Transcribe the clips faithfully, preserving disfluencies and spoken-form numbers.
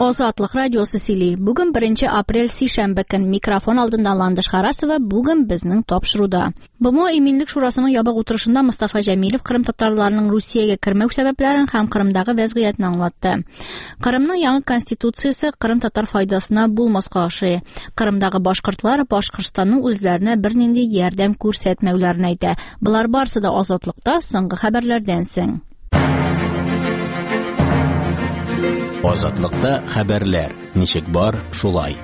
Ozodlik radiosi sili. Bugun birinchi aprel seshanba kun mikrofon oldindan Landish Xarasova bugun bizning topshiruvda. B M O Eminlik shurosining yopiq o'tirishida Mustafa Jamilov Qrim tatarlarining Rossiyaga kirmak sabablarini ham Qrimdagi vaziyatni anglatdi. Qrimning yangi konstitutsiyasi Qrim tatar foydasina bo'lmas qarshi. Qrimdagi boshqirtlar Boshqirdistonning o'zlarini bir nindi yordam ko'rsatmavlarini aytdi. Bular barsida ozodlikda so'nggi xabarlardan so'ng. Ozodlikda xabarlar. Nechik bor shulay.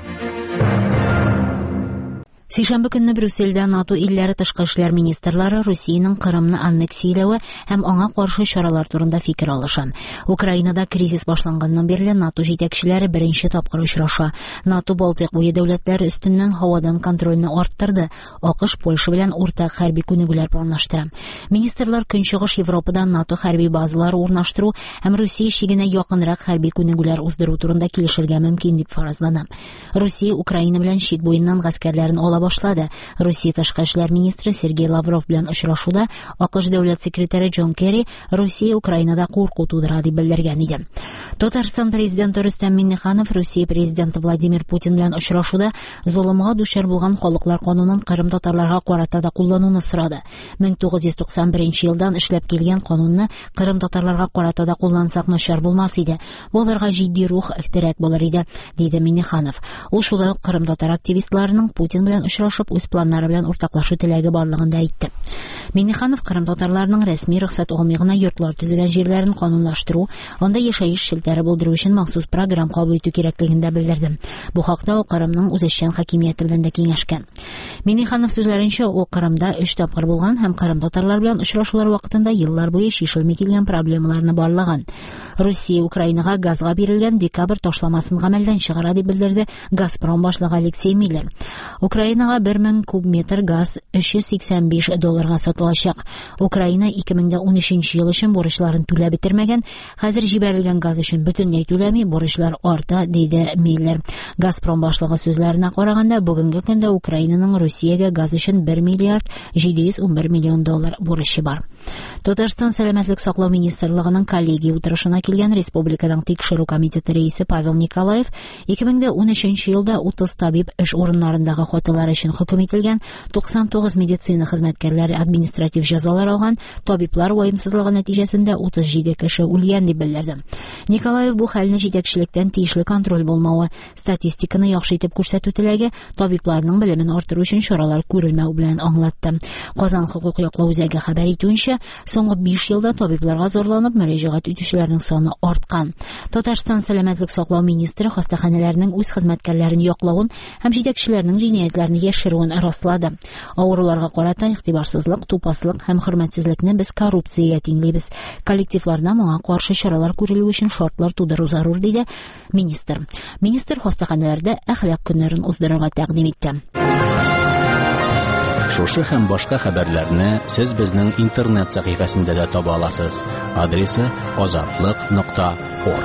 Seshanba kunni Bryusselda NATO illari tashqi ishlar ministrlari Rossiyaning Qrimni anneksiyalashi ham аңа qarshi choralar turida fikr olishgan. Ukrainada krizis boshlangandan beri NATO yetakchilari birinchi topqir uchrasha. NATO Baltiq bo'yi davlatlari ustidan havodan kontrolni orttirdi. AQSh Polsha bilan o'rtaq harbiy ko'nikmalar planlashtirdi. Ministrlar Kunchiqish Yevropadan NATO harbiy bazalari o'rnashtiruv ham Rossiya ishigina yaqinroq harbiy ko'nikmalar o'zdiruv turida kelishilgan mumkin deb farazlanadi. Rossiya Ukraina bilan shit bo'yidan askarlarini boshladi. Rossiya tashqi ishlar ministri Sergey Lavrov bilan uchrashuvda AQSh davlat sekretari John Kerry Rossiya Ukrainada qo'rquv tug'diradi bildirgan edi. Tatariston prezidenti Rustam Minnixanov Rossiya prezidenti Vladimir Putin bilan uchrashuvda zulmga duchor bo'lgan xalqlar qonunini Qrim tatarlariga qarata qo'llanuvni so'radi. ming to'qqiz yuz to'qson birinchi yildan ishlab kelgan qonunni Qrim tatarlariga qarata qo'llansak noshar bo'lmas edi. Bularga jiddiy ruh ixtiroq bo'lar edi, dedi Minnixanov. U shunday Qrim tatar aktivistlarining Putin bilan uchrashib o'z planlari bilan o'rtoqlashuv tilagi borligini aytdi. Minnixanov Qrim tatarlarining rasmiy ruxsat olmagan yurtlar tuzilgan yerlarini qonunlashtiruv, unda yashash shiltari bo'ldirish uchun maxsus program qabul etish kerakligini bildirdi. Bu haqda u Qrimning o'zishchan hokimiyati bilan kengashgan. Minnixanov so'zlaricha, u Qrimda uch topqir bo'lgan ham Qrim tatarlari bilan uchrashuvlar vaqtida yillar bo'yi shishilmay kelgan problemalarni borlagan. Rossiya Ukrainaga gazga berilgan dekabr tashlamasini amaldan chiqaradi bildirdi Gazprom boshlig'i Aleksey Miller. Ukrainaga bir ming kub metr gaz uch yuz sakson besh dollarga sotilacak. Ukraina ikki ming o'n uchinchi yil uchun borichlarini to'lab bitirmagan. Hozir jibarilgan gaz uchun butunlay to'lamay borishlar ortda, deydi Miller. Gazprom boshlig'i so'zlariga qaraganda, bugungi kunda Ukrainaning Rossiyaga gaz uchun bir milliard yetti yuz o'n bir million dollar borishi bor. Tatariston Salomatlik saqlov ministrligining kollegiya o'tirishina kelgan Respublikaning tekshiruv komiteti raisi Pavel Nikolayev ikki ming o'n uchinchi yilda o'ttiz tabib ish o'rinlarindagi xotinlar uchun hukm etilgan to'qson to'qqiz meditsina xizmatkorlari administrativ jazolar olgan tabiblar vayimsizligi natijasida o'ttiz yetti kishi o'lgan deb bildirdi. Nikolayev bu holni yetakchilikdan tegishli kontrol bo'lmavi, statistikani yaxshi etib ko'rsatuv tilagi tabiblarning bilimini orttirish uchun choralar ko'rilmau bilan anglatdi. Qozon huquq yoqlov o'zagi xabar etishicha, so'nggi besh yilda tabiblarga zo'rlanib murojaat etuvchilarning soni ortgan. Tatariston Salomatlik saqlov ministri xastaxonalarning o'z xizmatkorlarini yoqlovini ham yetakchilarning jinoyatlarini yashiruvini rostladi. O'g'rilarga qarata ixtiborsizlik, to'paslik ham hurmatsizlikni biz korrupsiyaga tenglaymiz. Kollektivlardan bunga qarshi choralar ko'rilishi uchun shartlar tug'dirish zarur, dedi ministr. Ministr xastaxonalarda axloq kunlarini o'zdirishga taqdim etdi. Шушы һәм башка хәбәрләрне сез безнең интернет сәхифәсендә дә таба аласыз. Адресы ozodlik nokta org.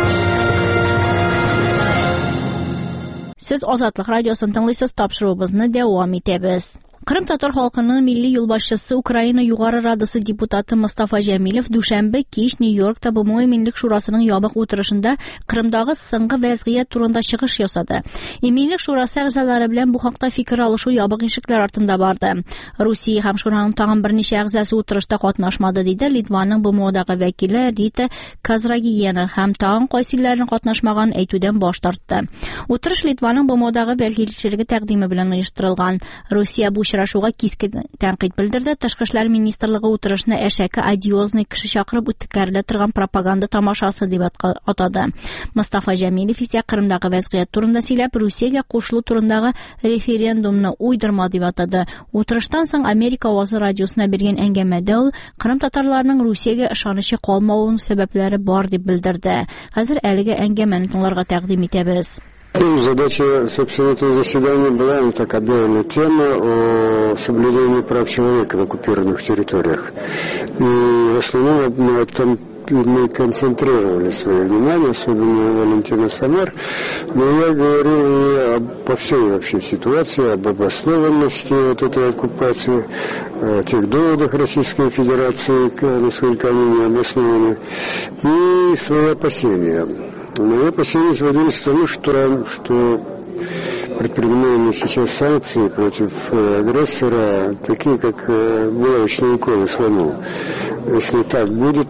Siz Ozodlik radiosini tinglaysiz, topshiruvimizni davom etamiz. Qrim tatar xalqining milliy yo'lboshchisi Ukraina Yuqori Radasi deputati Mustafa Jamilov dushanba kech Nyu-Yorkda B M O Eminlik shurosining yopiq o'tirishida Qrimdagi so'nggi vaziyat turida chiqish yasadi. Eminlik shurosi a'zolari bilan bu haqda fikr olishuv yopiq eshiklar ortida bordi. Rossiya ham shuraning tag'in bir necha a'zosi o'tirishda qatnashmadi, dedi Litvaning B M O'dagi vakili Rita Kazragiyana ham tag'in qaysilarning qatnashmagan aytuvdan bosh tortdi. O'tirish Litvaning B M O'dagi vakilchiligi taqdimi bilan uyushtirilgan. Rossiya bu uchrashuvga keskin tanqid bildirdi. Tashqi ishlar ministrligi o'tirishni ashaka adiozni kishi chaqirib o'tkarlatirgan propaganda tomoshasi deb atadi. Mustafa Jamilov esa Qrimdagi vaziyat turida silab Rossiyaga qo'shiluv turindagi referendumni o'ydirma deb atadi. O'tirishdan so'ng Amerika ovozi radiosina bergan angamada u Qrim tatarlarining Rossiyaga ishonishi qolmog'ining sabablari bor deb bildirdi. Hozir aliga angamani tinglarga taqdim etamiz. Ну, задача, собственно, этого заседания была, ну, так объявлена тема о соблюдении прав человека в оккупированных территориях. И в основном на этом мы концентрировали свое внимание, особенно Валентина Самар, но я говорил и об, по всей вообще ситуации, об обоснованности вот этой оккупации, о тех доводах Российской Федерации, насколько они не обоснованы, и свои опасения. Мои опасения сводились к тому, что, что предпринимаемые сейчас санкции против агрессора, такие как булавочные уколы слону. Если так будет,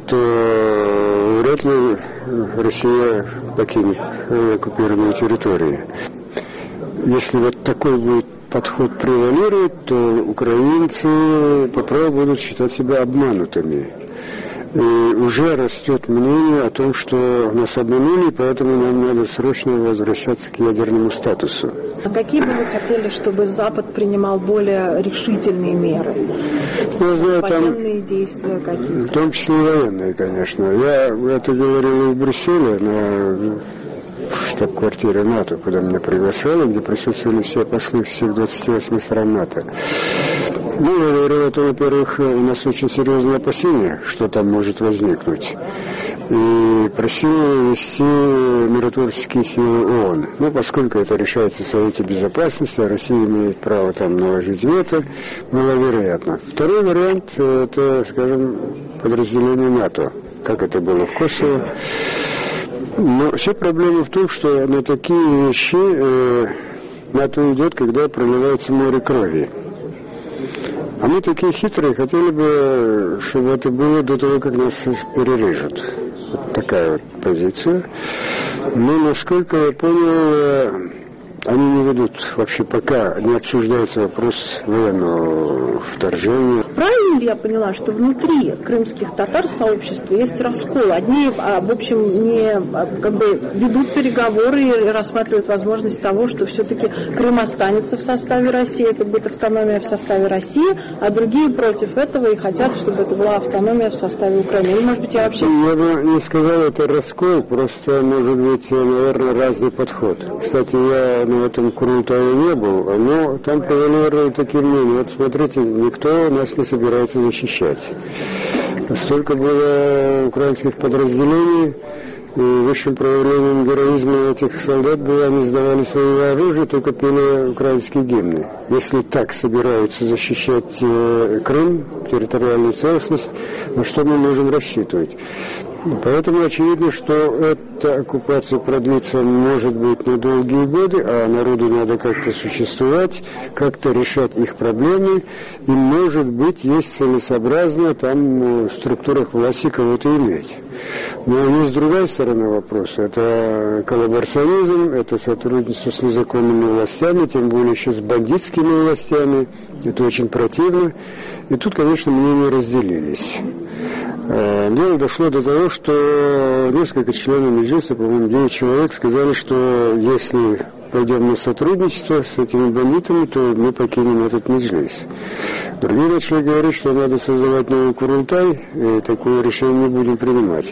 то вряд ли Россия покинет оккупированные территории. Если вот такой будет подход превалирует, то украинцы по праву будут считать себя обманутыми. И уже растет мнение о том, что нас обманули, поэтому нам надо срочно возвращаться к ядерному статусу. А какие бы вы хотели, чтобы Запад принимал более решительные меры? Я знаю, военные там, действия какие-то? В том числе и военные, конечно. Я это говорил и в Брюсселе, на штаб-квартире НАТО, куда меня приглашали, где присутствовали все послы всех двадцати восьми стран НАТО. Ну, я говорил, это, во-первых, у нас очень серьезные опасения, что там может возникнуть. И просил ввести миротворческие силы ООН. Ну, поскольку это решается в Совете Безопасности, а Россия имеет право там наложить вето, маловероятно. Второй вариант – это, скажем, подразделение НАТО, как это было в Косово. Но вся проблема в том, что на такие вещи э, НАТО идет, когда проливается море крови. А мы такие хитрые, хотели бы, чтобы это было до того, как нас перережут. Вот такая вот позиция. Но, насколько я понял, они не ведут вообще, пока не обсуждается вопрос военного вторжения. Правильно ли я поняла, что внутри крымских татар сообщества есть раскол? Одни, в общем, не как бы ведут переговоры и рассматривают возможность того, что все-таки Крым останется в составе России, это будет автономия в составе России, а другие против этого и хотят, чтобы это была автономия в составе Украины. Или, может быть, я вообще... Я бы не сказал, это раскол, просто, может быть, наверное, разный подход. Кстати, я на этом Курултае не был, но там превалировали такие мнения. Вот смотрите, никто нас не собирается защищать. Столько было украинских подразделений, и высшим проявлением героизма этих солдат было, они сдавали свое оружие, только пели украинские гимны. Если так собираются защищать э, Крым, территориальную целостность, на что мы можем рассчитывать? Поэтому очевидно, что эта оккупация продлится, может быть, на долгие годы, а народу надо как-то существовать, как-то решать их проблемы, и, может быть, есть целесообразно там в структурах власти кого-то иметь. Но есть другая сторона вопроса. Это коллаборационизм, это сотрудничество с незаконными властями, тем более еще с бандитскими властями. Это очень противно. И тут, конечно, мнения разделились. Дело дошло до того, что несколько членов Меджлиса, по-моему, девять человек, сказали, что если пойдем на сотрудничество с этими бандитами, то мы покинем этот Меджлис. Другие начали говорить, что надо создавать новый Курултай, и такое решение не будем принимать.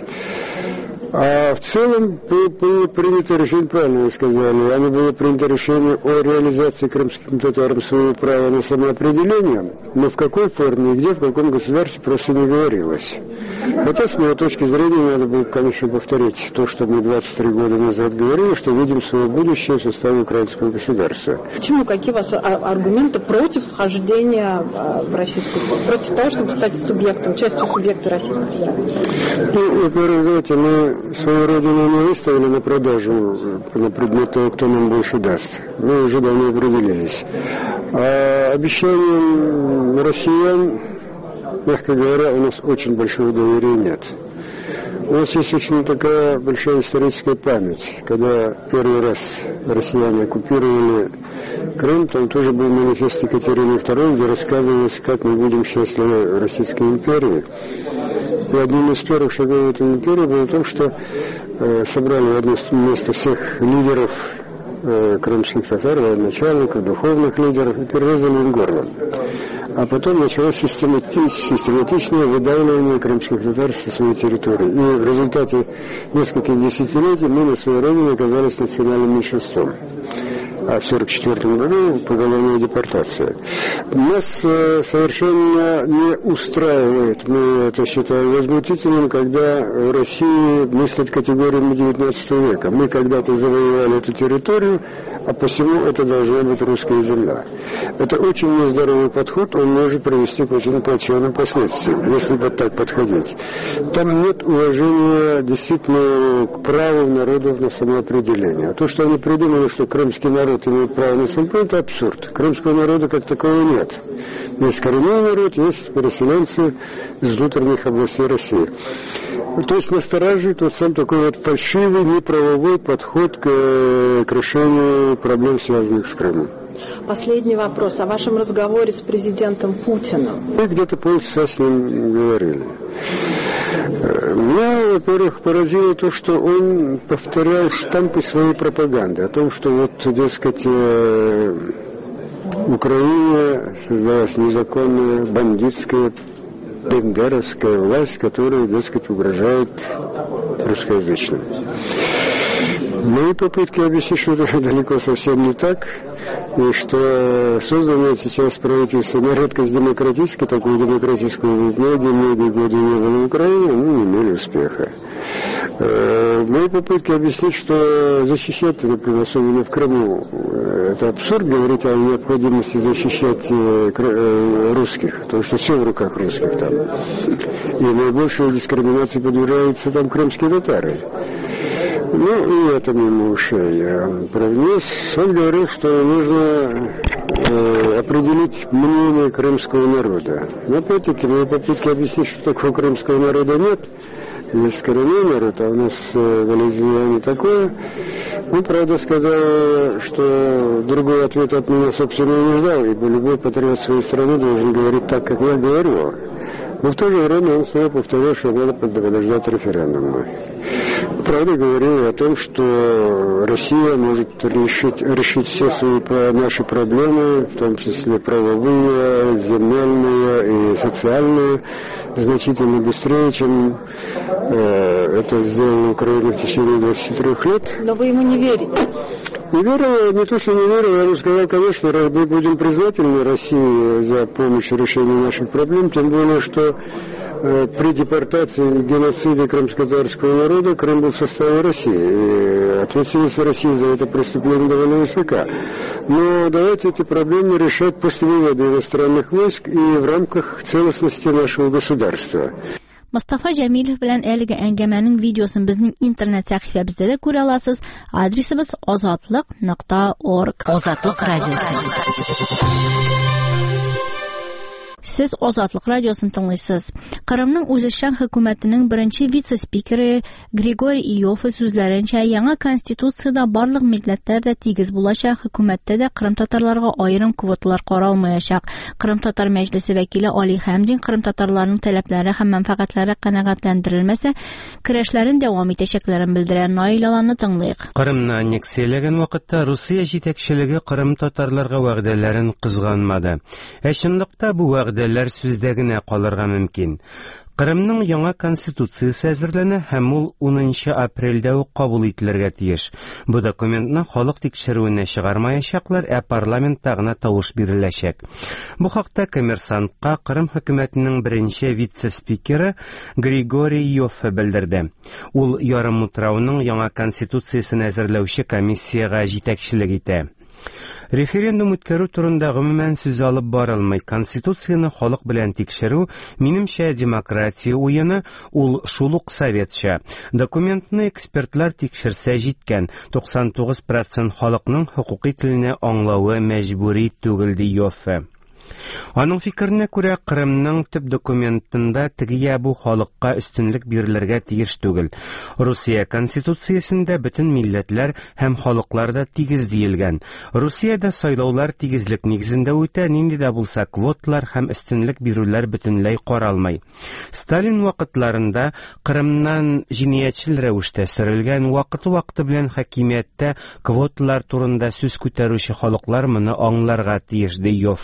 А в целом было принято решение, правильно вы сказали, оно было принято решение о реализации крымским татарам своего права на самоопределение, но в какой форме и где, в каком государстве просто не говорилось. Хотя, с моей точки зрения, надо было, конечно, повторить то, что мы двадцать три года назад говорили, что видим свое будущее в составе украинского государства. Почему? Какие у вас аргументы против вхождения в Российскую Федерацию? Против того, чтобы стать субъектом, частью субъекта Российской Федерации? Ну, во-первых, знаете, мы свою родину не выставили на продажу на предмет того, кто нам больше даст. Мы уже давно определились. А обещаниям россиян, мягко говоря, у нас очень большого доверия нет. У нас есть очень такая большая историческая память. Когда первый раз россияне оккупировали Крым, там тоже был манифест Екатерины второй, где рассказывалось, как мы будем счастливы в Российской империи. И одним из первых шагов в этой империи было в том, что э, собрали в одно место всех лидеров э, крымских татар, военачальников, духовных лидеров, и перерезали им горло. А потом началось системати- систематичное выдавливание крымских татар со своей территории. И в результате нескольких десятилетий мы на своей родине оказались национальным меньшинством. а в сорок четвёртом году поголовная депортация. Нас э, совершенно не устраивает, мы это считаем возмутительным, когда в России мыслят категориями девятнадцатого века. Мы когда-то завоевали эту территорию, а посему это должна быть русская земля. Это очень нездоровый подход, он может привести к очень плачевным последствиям, если вот так подходить. Там нет уважения действительно к праву народов на самоопределение. А то, что они придумали, что крымский народ имеет право на самоопределение, это абсурд. Крымского народа как такового нет. Есть коренной народ, есть переселенцы из внутренних областей России. То есть настораживает тот сам такой вот фальшивый, неправовой подход к, к решению проблем, связанных с Крымом. Последний вопрос. О вашем разговоре с президентом Путиным. Мы где-то полчаса с ним говорили. Меня, во-первых, поразило то, что он повторял штампы своей пропаганды о том, что вот, дескать, в Украине создалась незаконная бандитская бендеровская власть, которая, дескать, угрожает русскоязычным. Мои попытки объяснить, что это далеко совсем не так, и что созданное сейчас правительство на редкость демократическое, такую демократическую многие-многие годы не было в Украине, ну, не имели успеха. Мои попытки объяснить, что защищать, например, особенно в Крыму, это абсурд говорить о необходимости защищать русских, потому что все в руках русских там. И наибольшей дискриминации подвергаются там крымские татары. Ну, и это мимо ушей провнес. Он говорил, что нужно э, определить мнение крымского народа. Но опять-таки, мои попытки объяснить, что такого крымского народа нет. Есть коренной народ, а у нас э, в не такое. Он, правда, сказал, что другой ответ от меня, собственно, не ждал, ибо любой патриот своей страны должен говорить так, как я говорю. Но в то же время он снова повторил, что надо подождать референдума. Правда, говорил о том, что Россия может решить, решить все свои наши проблемы, в том числе правовые, земельные и социальные, значительно быстрее, чем э, это сделала Украина в течение двадцати трёх лет. Но вы ему не верите? Не верю, не то, что не верю, я бы сказал, конечно, мы будем признательны России за помощь в решении наших проблем, тем более, что э, при депортации и геноциде крымско-татарского народа Крым был в составе России, и ответственность России за это преступление довольно высока. Но давайте эти проблемы решать после вывода иностранных войск и в рамках целостности нашего государства. Mustafa Jamilov bilan әлеге әңгәмәнең видеосын безнең интернет сәхифәбездә дә күрә аласыз. Адресыбыз озатлык нокта орг. Озатлык радиосы. Сез Озатлык радиосын тыңлыйсыз. Кырымның үзешчән хөкүмәтенең беренче вице-спикеры Григорий Иоффе сүзләренчә, яңа конституцияда барлык милләтләр дә тигез булачак, хөкүмәттә дә кырым татарларга аерым квоталар каралмаячак. Кырым татар мәҗлесе вәкиле Али Хәмдин кырым татарларының таләпләре һәм мәнфәгатьләре канәгатьләндерелмәсә, көрәшләрен дәвам итәчәкләрен белдерә. Наилаларны тыңлыйк. Кырымны аннексияләгән вакытта Русия җитәкчелеге кырым татарларга вәгъдәләрен кызганмады. Ә чынлыкта бу вәгъдәләр сүздә генә калырга мөмкин. Кырымның яңа конституциясе әзерләнә һәм ул унынчы апрельдә үк кабул ителергә тиеш. Бу документны халык тикшерүенә чыгармаячаклар, ә парламентта гына тавыш биреләчәк. Бу хакта Коммерсантка Кырым хөкүмәтенең беренче вице-спикеры Григорий Иоффе белдерде. Ул ярым утрауның яңа конституциясын әзерләүче комиссияга җитәкчелек итә. Референдум үткәрү турында гомумән сүз алып барылмый. Конституцияны халык белән тикшерү, минемчә, демократия уены, ул шул ук советча. Документны экспертлар тикшерсә җиткән, туксан тугыз процент халыкның хукукый теленә аңлавы мәҗбүри түгел, ди Иоффе. Аның фикеренә күрә, Кырымның төп документында тегия бу халыкка өстенлек бирелергә тиеш түгел. Русия конституциясендә бөтен милләтләр һәм халыклар да тигез диелгән. Русиядә сайлаулар тигезлек нигезендә үтә, нинди дә булса квоталар һәм өстенлек бирүләр бөтенләй каралмый. Сталин вакытларында Кырымнан җинаятьчел рәвештә сөрелгән, вакыты-вакыты белән хакимияттә квоталар турында сүз күтәрүче халыклар моны аңларга тиеш, ди Иоффе.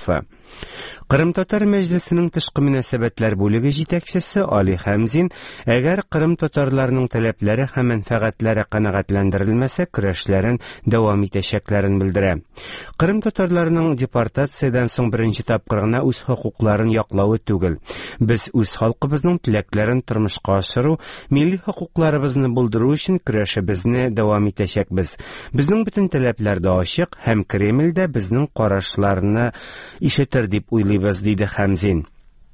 Кырым татар мәҗлесенең тышкы мөнәсәбәтләр бүлеге җитәкчесе Али Хәмзин, әгәр Кырым татарларының таләпләре һәм мәнфәгатьләре канәгатьләндерелмәсә, көрәшләрен дәвам итәчәкләрен белдерә. Кырым татарларының депортациядән соң беренче тапкыр гына үз хокукларын яклауы түгел. Без үз халкыбызның теләкләрен тормышка ашыру, милли хокукларыбызны булдыру өчен көрәшебезне дәвам итәчәкбез. Безнең бөтен таләпләр дә ачык, һәм Кремль дә безнең карашларны ишетер дип уйлыйбыз, диде Хәмзин.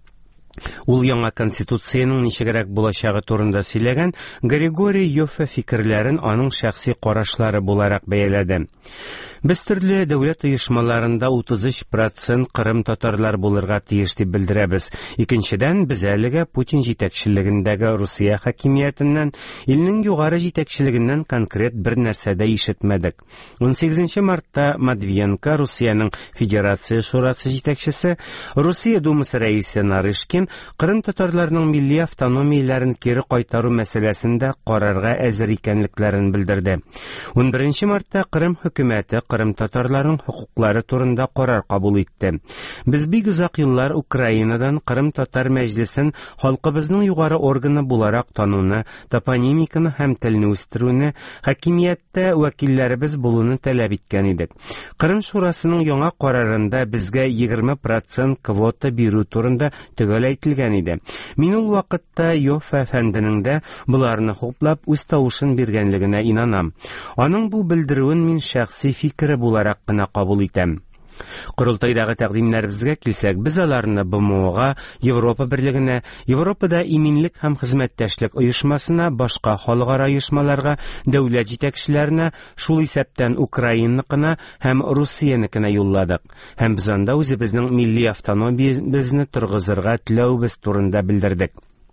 Ул яңа конституциянең ничегрәк булачагы турында сөйләгән Григорий Йоффе фикерләрен аның шәхси карашлары буларак бәяләде. Без төрле дәүләт оешмаларында утыз өч процент Кырым татарлар булырга тиеш дип белдерәбез. Икенчедән, без әлегә Путин җитәкчелегендәге Русия хакимиятеннән, илнең югары җитәкчелегеннән конкрет бер нәрсә дә ишетмәдек. он сигезенче мартта Матвиенко, Русияның Федерация шурасы җитәкчесе, Русия Думасы рәисе Нарышкин Кырым татарларының милли автономияләрен кире кайтару мәсьәләсендә карарга әзер икәнлекләрен белдерде. он беренче мартта Кырым хөкүмәте Кырым татарларының хокуклары турында карар кабул итте. Без бик озак еллар Украинадан Кырым татар мәҗлесен халкыбызның югары органы буларак тануны, топонимиканы һәм телне үстерүне, хакимияттә вәкилләребез булуны таләп иткән идек. Кырым шурасының яңа карарында безгә егерме процент квота бирү турында төгәл әйтелгән иде. Мин ул вакытта Йоффе әфәнденең дә буларны хуплап үз тавышын биргәнлегенә инанам. Аның бу белдерүен мин шәхси фикере буларак кына кабул итәм. Курултайдагы тәкъдимнәребезгә килсәк, без аларны бэ эм оға, Европа берлегенә, Европада иминлек һәм хезмәттәшлек оешмасына, башка халыкара оешмаларга, дәүләт җитәкчеләренә, шул исәптән Украинныкына һәм Русияныкына юлладык. Һәм без анда үзебезнең милли автономиябезне торгызырга теләүбез турында белдердек.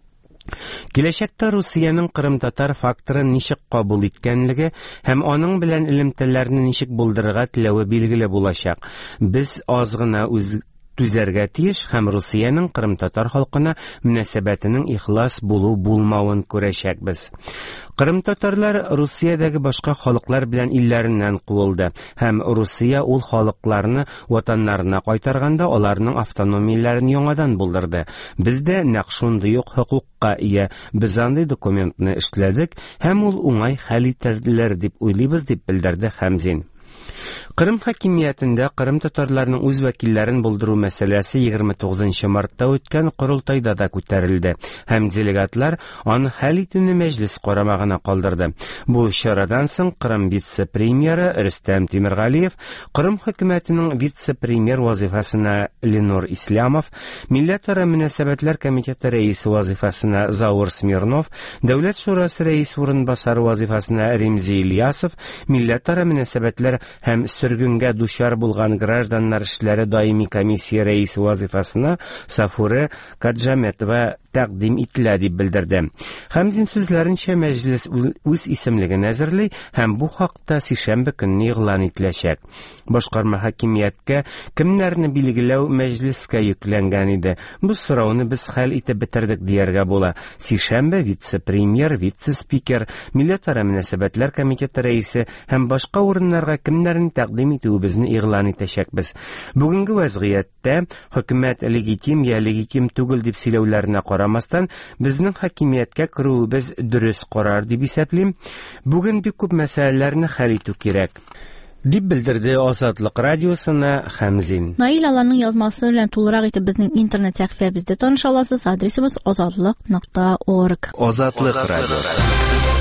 Киләчәктә Русияның Кырым татар факторын ничек кабул иткәнлеге һәм аның белән элемтәләрне ничек булдырырга теләве билгеле булачак. Без аз гына үз түзәргә тиеш һәм Русияның Кырым татар халкына мөнәсәбәтенең ихлас булу булмавын күрәчәкбез. Кырым татарлар Русиядәге башка халыклар белән илләреннән куылды һәм Русия ул халыкларны ватаннарына кайтарганда аларның автономияләрен яңадан булдырды. Без дә нәкъ шундый ук хокукка ия. Без андый документны эшләдек һәм ул уңай хәл ителер дип уйлыйбыз, дип белдерде Хәмзин. Кырым хакимиятендә Кырым татарларының үз вәкилләрен булдыру мәсьәләсе егерме тугызынчы мартта үткән курултайда да күтәрелде һәм делегатлар аны хәл итүне мәҗлес карамагына калдырды. Бу чарадан соң Кырым вице-премьеры Рөстәм Тимергалиев, Кырым хөкүмәтенең вице-премьер вазифасына Ленор Ислямов, Милләтара мөнәсәбәтләр комитеты рәисе вазифасына Заур Смирнов, Дәүләт шурасы рәис урынбасары вазифасына Римзи Ильясов, Милләтара мөнәсәбәтләр һәм сөргөнгә дучар булган гражданнар эшләре даими комиссия рәисе вазифасына Сафуре Каджаметова тәкъдим ителә, дип белдерде. Хәмзин сүзләренчә, мәҗлес үз исемлеген әзерли һәм бу хакта сишәмбе көнне игълан ителәчәк. Башкарма хакимияткә кемнәрне билгеләү мәҗлескә йөкләнгән иде. Бу сорауны без хәл итеп бетердек дияргә була. Сишәмбе вице-премьер, вице-спикер, Милләтара мөнәсәбәтләр комитеты рәисе һәм башка урыннарга кемнәрне тәкъдим итүебезне игълан итәчәкбез. Бүгенге вазгыятьтә хөкүмәт легитим я легитим түгел дип сөйләүләренә карамастан, безнең хакимияткә керүебез дөрес карар дип исәплим. Бүген бик күп мәсьәләләрне хәл итү кирәк, дип белдерде Азатлык радиосына Хәмзин. Наил Алланың язмасы белән тулырак итеп безнең интернет сәхифәбездә таныша аласыз. Адресыбыз азатлык нокта орг. Азатлык радиосы.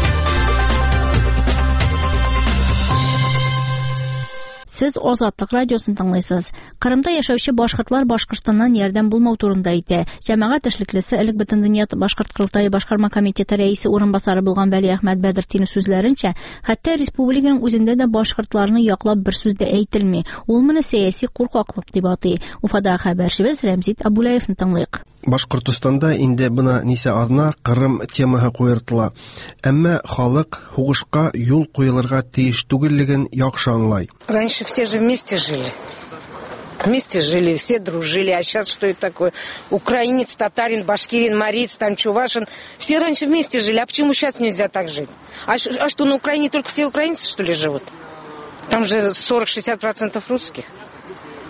Сез Азатлык радиосын тыңлыйсыз. Кырымда яшәүче башкортлар Башкортстаннан ярдәм булмау турында әйтә. Җәмәгать эшлеклесе элек бөтен дөнья башкорт курултайы башкарма комитеты рәисе урынбасары булган Вәли Әхмәт Бәдретдинов сүзләренчә, хәтта республиканың үзендә дә башкортларны яклап бер сүз дә әйтелми. Ул моны сәяси куркаклык дип атый. Уфада хәбәрчебез Рәмзит Абулаевны тыңлыйк. Башкортстанда инде бына нисә азна Кырым темаһы куертыла. Әмма халык хугышка юл куелырга тиеш түгеллеген яхшы аңлай. Раньше все же вместе жили. Вместе жили, все дружили. А сейчас что это такое? Украинец, татарин, башкирин, мариец, там чувашин. Все раньше вместе жили. А почему сейчас нельзя так жить? А, а что, на Украине только все украинцы, что ли, живут? Там же сорок-шестьдесят процентов русских.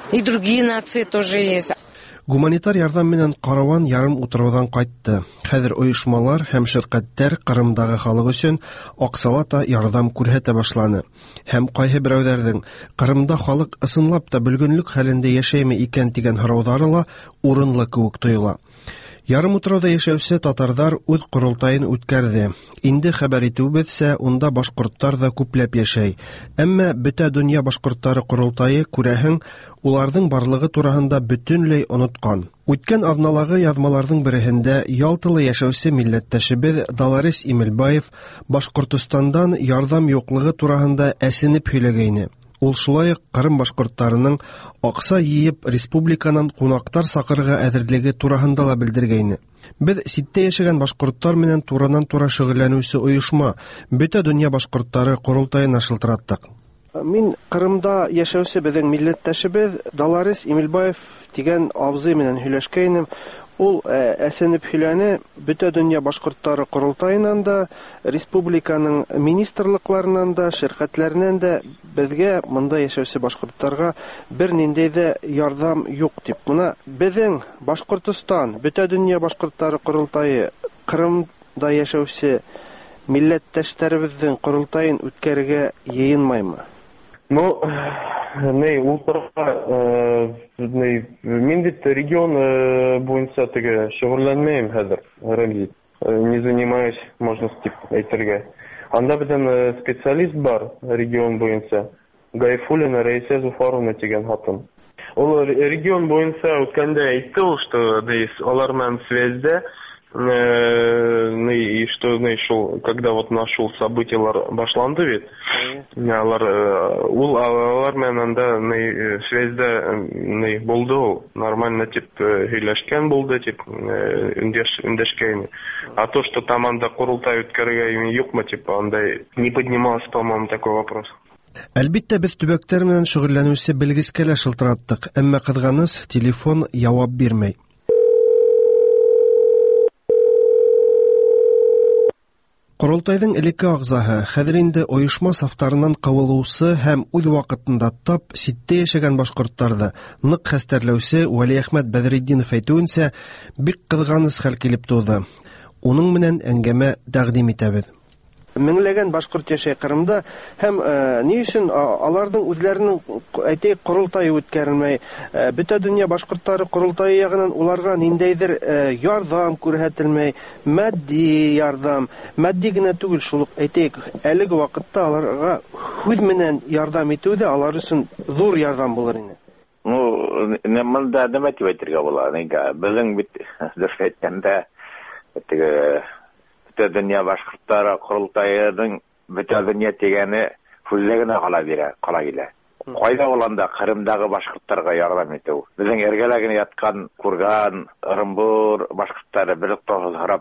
И другие нации тоже есть. Гуманитар ярдәм менән караван ярым утырудан кайтты. Хәзер оешмалар һәм ширкәтләр Кырымдагы халык өчен аксалата ярдәм күрһәтә башланы. Һәм кайһы берәүләрнең Кырымда халык ысынлап та бөлгөнлек хәлендә яшәйме икән дигән һораулары ла урынлы кебек тоела. Ярым утрауда яшәүче татарлар үз курултайын үткәрде. Инде хәбәр итүебезчә, унда башкортлар да күпләп яшәй. Әмма бөтә дөнья башкортлары курултайы, күрәһең, уларның барлыгы турында бөтенләй оныткан. Үткән аҙналагы язмаларның береһендә ялтылы яшәүче милләттәшебез Долорес Имелбаев Башкортстандан ярдәм юклыгы турында әсенеп һөйләгәйне. Ул шулай ук Кырым башкортларының акса йыеп республиканан кунактар сакырга әзерлеге турында ла белдергәйне. Без ситтә яшәгән башкортлар менән туранан-тура шөгыльләнүче оешма бөтә дөнья башкортлары курултайына шылтыраттык. Мин Кырымда яшәүче безнең милләттәшебез Долорес Имелбаев дигән абзый менән һөйләшкәйнем. Ул әсенеп һөйләне, бөтә дөнья башкортлары курултайынан да, республиканың министрлыкларынан да, ширкәтләреннән дә безгә монда яшәүче башкортларга бер ниндәй дә ярдәм юк дип. Моны безнең Башкортстан, бөтә дөнья башкортлары курултайы Кырымда яшәүче милләттәшләребезнең курултайын үткәрергә йыенмаймы? Ну, не, ултырга, не, мин бит регион буенча теге шөгыльләнмәйм хәзер, рәмзи. Не занимаюсь, можно дип әйтергә. Анда безнең специалист бар регион буенча. Гайфуллина Раиса Зуфаровна дигән хатын. Ул регион буенча үткәндә әйтте, что алар менән связьдә, и что, ну, шул, когда вот нашел событиялар башланды бит, алар ул алар менән анда связьдә булды, нормально тип һөйләшкән булды, тип өндәшкән. А то, что там анда курултай үткәрергә юкмы, тип андай не поднимался, по-моему, такой вопрос. Әлбиттә, без төбәктәр менән шөгыльләнүче белгескәләр шылтыраттык, әмма кызганыч, телефон явап бирмәй. Курултайның элекке агзаһы, хәзер инде оешма сафтарыннан кавылуысы һәм үз вакытында тап ситтә яшәгән башкортларда нык хәстәрләүче Вәлиәхмәт Бәдретдинов әйтүенчә, бик кызганыч хәл килеп туды. Уның менән әңгәмә тәкъдим итәбез. Меңләгән башкорт яшәй Кырымда һәм ни өчен аларның үзләренең әйтәйек курултайы үткәрелмәй, бөтә дөнья башкортлары курултайы ягыннан уларга ниндәйдер ярдәм күрһәтелмәй, матди ярдәм, матди генә түгел, шул ук әйтәйек, әлеге вакытта аларга үз менән ярдәм итү дә алар өчен зур ярдәм булыр иде. Ну, монда нәмә дип әйтергә була, безнең бит дөрес әйткәндә, теге бөтә дөнья башкортлары курултайының бөтә дөнья дигәне хүллегенә кала бирә, кала килә. Кайда булганда Кырымдагы башкортларга ярдәм итү. Безнең эргәләгенә яткан Курган, Ырымбур башкортлары бер тохларап,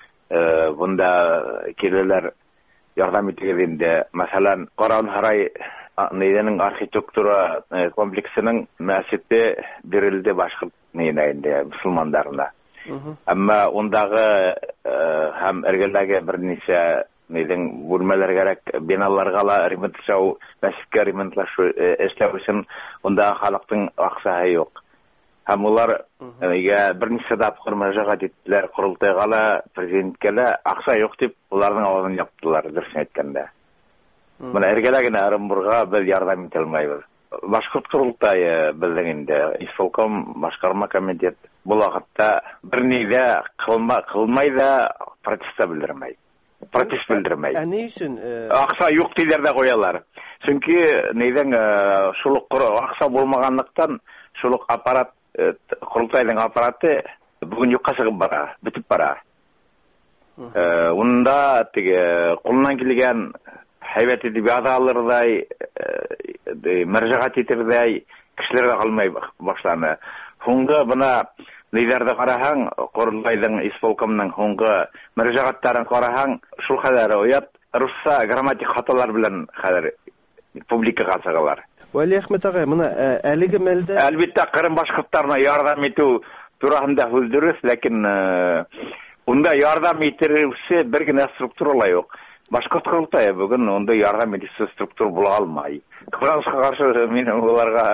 бунда киләләр ярдәм итүгә инде. Мәсәлән, Коран Харай нидәнең архитектура комплексының мәсҗиде бирелде башкорт нидәнде мусламаннарына. Әмма ундагы һәм эргәләге берничә нидән бүлмәләр кирәк, биналарга ла ремонтлау, мәсҗидкә ремонтлашу эшләү өчен унда халыкның акчасы юк. Һәм улар берничә тапкыр мөрәҗәгать иттеләр курултайга ла, президенткә ла, акча юк дип, уларның авызын яптылар, дөрес әйткәндә. Менә эргәләгенә Ырымбурга бер ярдәм итә алмайбыз. Башкорт курултайы безнең инде исполком, башкарма комитет булагатта берни дә кылмай да протест белдермәй. Протест белдермәй. Ә ни өчен? Акча юк диләр дә куялар. Чөнки нидән шул ук акча булмаганлыктан шул ук аппарат, курултайның аппараты бүген юкка чыгып бара, битеп бара. Унда теге кулдан килгән һәйбәт итеп язалырдай, мөрәҗәгать итәрдәй кешеләргә калмай башланы. Хуңгы бына ниләрдә караһаң, курултайның исполкомның хуңгы мөрәҗәгатьләрен караһаң, шул хәлләре уят, русча грамматик хаталар белән хәзер публикага чыгалар. Вәлиәхмәт агай, моны әлеге мәлдә әлбәттә Кырым башкортларына ярдәм итү турында һүз дөрес, ләкин унда ярдәм итәрүче бер генә структура юк. Башкорт курултайы бүген онда ярдәм итүче структура була алмай. Кырымга каршы мин уларга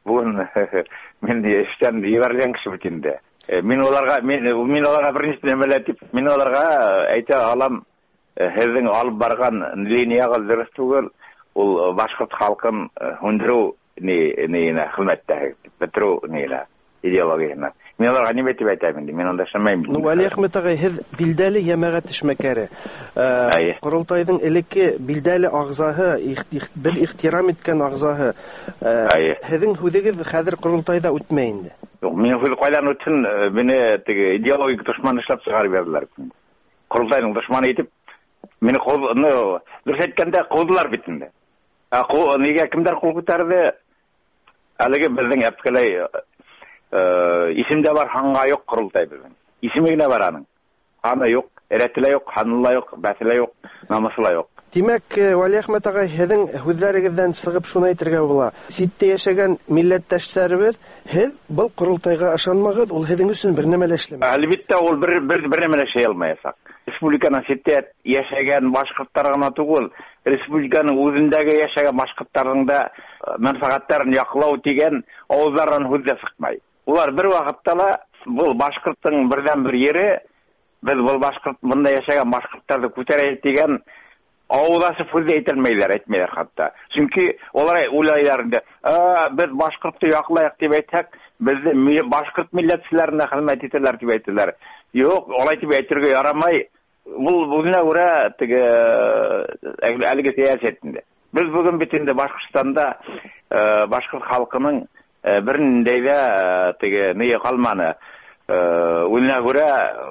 Bugün men işten yiberilen kişi bitinde. Men olarga men men olarga birinchi nemeletip, men olarga ayta alam hezin alıp bargan liniyaga dürüst tugul, ol başkurt halkın hundru ne ne hizmetde petro neyle ideologiyana. Men olarga nime dep aytayım men onda şamayım. Ну, Вали Әхмәт агай, һез билдәле җәмәгать эшмәкәре. Курултайдың элекке билдәле агзаһы, бер ихтирам иткән агзаһы. Һезнең һүзегез хәзер курултайда үтмәй инде. Юк, мен һүз кайдан үтсен, мине теге идеологик дошман эшләп чыгарып бердиләр. Курултайның дошманы итеп, мине кулны дөрес әйткәндә кулдылар бит инде. А кул нигә кемдер кул күтәрде? Әлеге безнең әпкәләй исемдә бар, ханга юк курултай безнең. Исеме генә бар аның. Ханы юк, эрәтелә юк, ханлы юк, бәтелә юк, намыслы юк. Димәк, Вали Әхмәт агай, һезнең һүзләрегездән чыгып шуны әйтергә була. Ситтә яшәгән милләттәшләребез, һез бу курултайга ышанмагыз, ул һезнең өчен бер нәмә эшләмәй. Әлбәттә, ул бер бер бер нәмә эшләй алмаячак. Республиканың ситтә яшәгән башкортлар гына түгел, республиканың үзендәге яшәгән башкортларның да мәнфәгатьләрен яклау дигән авызлардан һүз сыкмай. Улар бер вакытта ла бу башкорттың бердән бер йере, без бу башкорт монда яшәгән башкортларны күтәрәйек дигән авыласы фүзде әйтелмәйләр, әйтмәйләр хатта. Чөнки алар уйлайлар инде, без башкортты яклайык дип әйтсәк, безне башкорт милләтчеләренә хезмәт итәләр дип әйтәләр. Юк, алай дип әйтергә ярамай. Бу бүгенә күрә теге әлеге сәясәтендә. Без бүген бит инде Башкортстанда башкорт халкының бернендә дә теге ние калманы. Уйлана күрә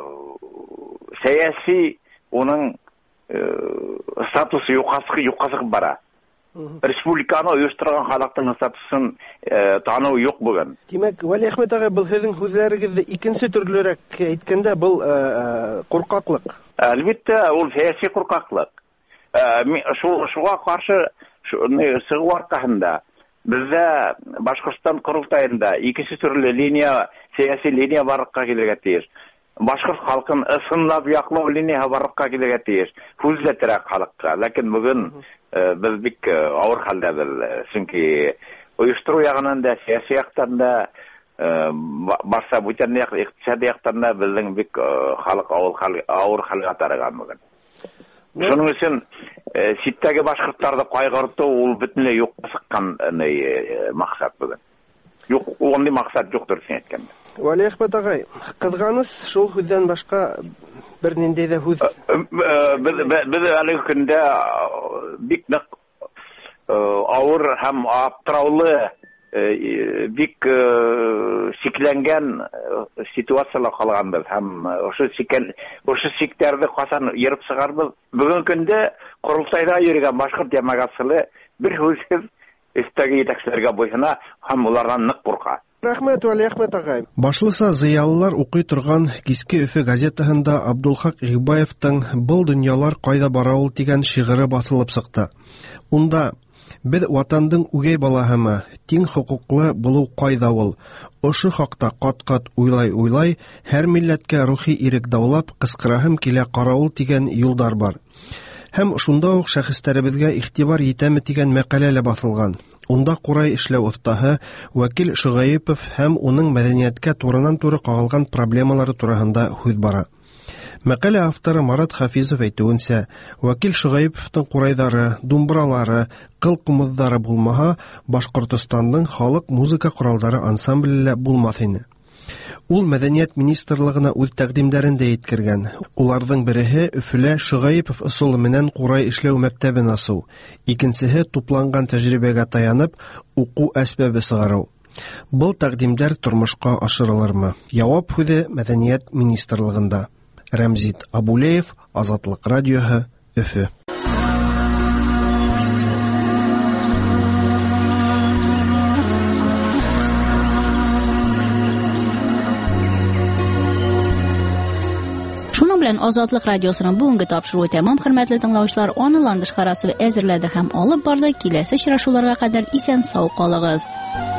сәяси уның статусы юқасы юқасы бара. Республиканы оештырган халыктың статусын тану юк бүген. Димәк, Вали Әхмәт агай, бу һезнең һүзләрегездә икенче төрлерәк әйткәндә, бу куркаклык. Әлбәттә, ул сәяси куркаклык. Шу шуга каршы сыгу аркасында бездә Башкортстан курултайында икенче төрле линия, сәяси линия барлыкка килергә тиеш. Башкорт халкын ысынлап яклау линияһы барлыкка килергә тиеш. Хүзләтерәк халыкка. Ләкин бүген без бик авыр хәлдәбез. Чөнки оештыру ягынан да, сәяси яктан да, башка бүтән икътисади яктан да безнең бик халык авыр хәлгә тарыган бүген. Шуның өчен ситтәге башкортларны кайгырту ул бөтенләй юкка сыккан максат бүген. Юк, ул максат юктыр син әйткәндә. Вали Әхмәт агай, кызганыч шул һүздән башка бер ниндәй дә һүз. Без әлеге көндә бик нык авыр һәм аптыраулы, бик сикләнгән ситуациялар калганбыз һәм ошо сикел ошо сиктәрне касан йөреп чыгарбыз. Бүген көндә курултайда йөргән башкорт җәмәгатьләре бер һүзсез истәге итәкчеләргә буйсына һәм улардан нык курка. Рәхмәт, Вали Әхмәт агай. Башлыса зыялылар укый торган Киске Өфе газетаһында Абдулхак Игъбаевтың «Был дөньялар кайда бара ул» дигән шигыре басылып сыкты. Унда без ватандың үгәй балаһымы, тиң хокуклы булу кайда ул? Ошо хакта кат-кат уйлай-уйлай, һәр милләткә рухи ирек даулап кыскыраһым килә каравыл дигән юлдар бар. Һәм шунда ук шәхестәребезгә игътибар итәме дигән мәкаләле басылган. Унда курай эшләү остаһы Вәкил Шөгәепов һәм уның мәдәнияткә турыдан-туры кагылган проблемалары турында һүз бара. Мәкалә авторы Марат Хафизов әйтүенсә, Вәкил Шөгәеповтың курайдары, думбралары, кыл-кумыздары булмаһа, Башкортстанның халык музыка коралдары ансамбле булмас иде. Ул мәдәният министрлыгына үз тәкъдимнәрен дә yetkергән. Уларның береһе Өфөлә Шөгәепов ысулы менән курай эшләү мәктәбен асу, икенчесе тупланган тәҗрибәгә таянып уку әсбабы сыгару. Был тәкъдимнәр тормышка ашырылырмы? Җавап һүзе мәдәният министрлыгында. Рәмзит Абулеев, Азатлык радиоһы, Өфө. Шуның белән Азатлык радиосының бүгенге тапшыруы тәмам, хөрмәтле тыңлаучылар, аны ландыш карасы әзерләде һәм алып барды. Киләсе очрашуларга кадәр исән сау калыгыз.